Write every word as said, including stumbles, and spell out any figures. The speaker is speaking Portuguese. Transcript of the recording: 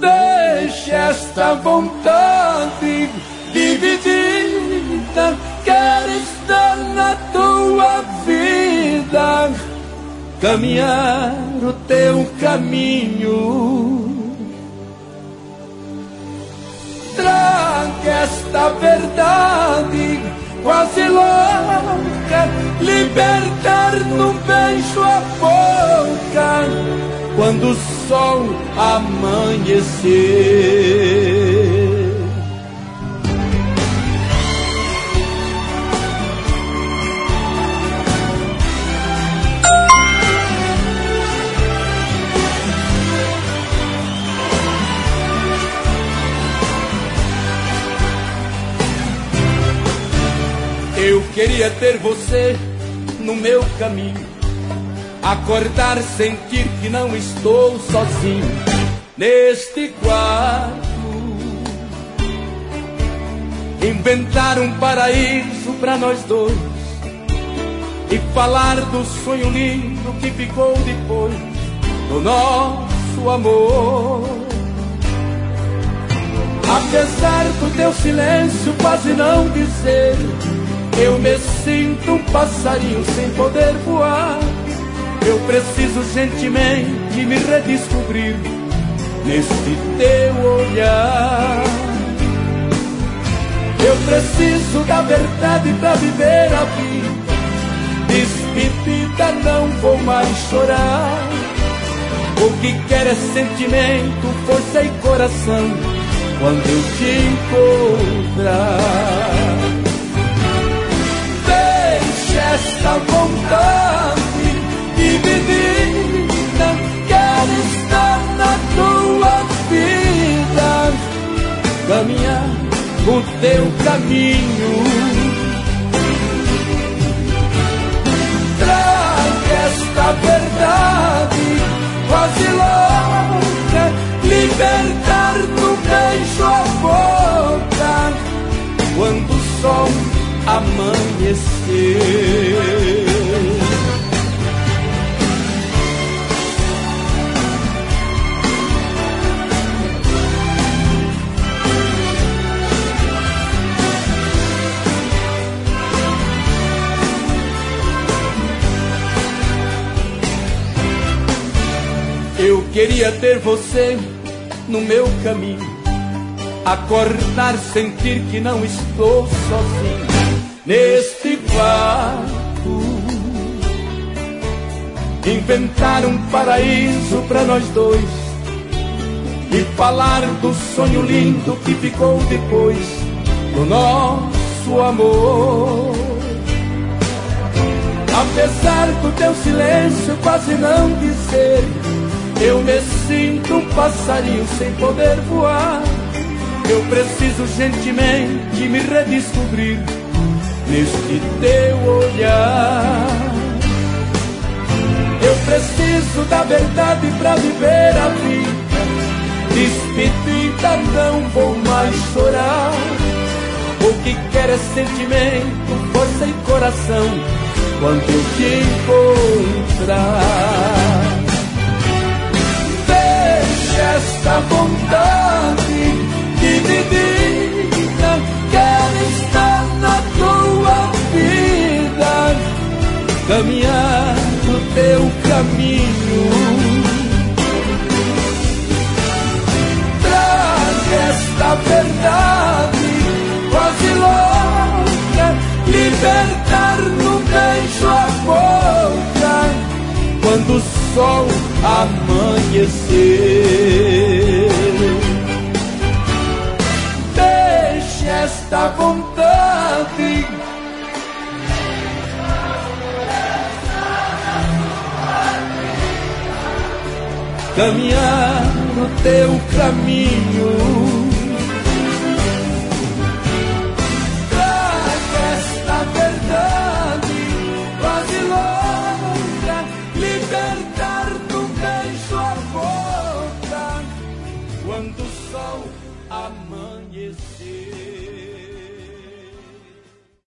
Deixe esta vontade dividida, quero estar na tua vida, caminhar o teu caminho. Traga esta verdade quase louca, libertar num beijo a boca, quando o sol amanhecer. Eu queria ter você no meu caminho, acordar, sentir que não estou sozinho neste quarto, inventar um paraíso pra nós dois e falar do sonho lindo que ficou depois do nosso amor. Apesar do teu silêncio quase não dizer, eu me sinto um passarinho sem poder voar. Eu preciso urgentemente me redescobrir neste teu olhar. Eu preciso da verdade pra viver a vida. Despedida, não vou mais chorar. O que quero é sentimento, força e coração quando eu te encontrar. Deixe esta vontade dividida, quero estar na tua vida, caminhar o teu caminho. Traga esta verdade quase louca, libertar no beijo a boca, quando o sol amanhecer. Eu queria ter você no meu caminho, acordar, sentir que não estou sozinho neste quarto, inventar um paraíso pra nós dois e falar do sonho lindo que ficou depois do nosso amor. Apesar do teu silêncio quase não dizer, eu me sinto um passarinho sem poder voar. Eu preciso urgentemente me redescobrir neste teu olhar. Eu preciso da verdade pra viver a vida. Despedida, não vou mais chorar. O que quero é sentimento, força e coração quando eu te encontrar. Esta vontade dividida, quero estar na tua vida, caminhar no teu caminho. Traga esta verdade quase louca, libertar no beijo a boca, quando o sol amanhecer. Deixe esta vontade caminhar no teu caminho.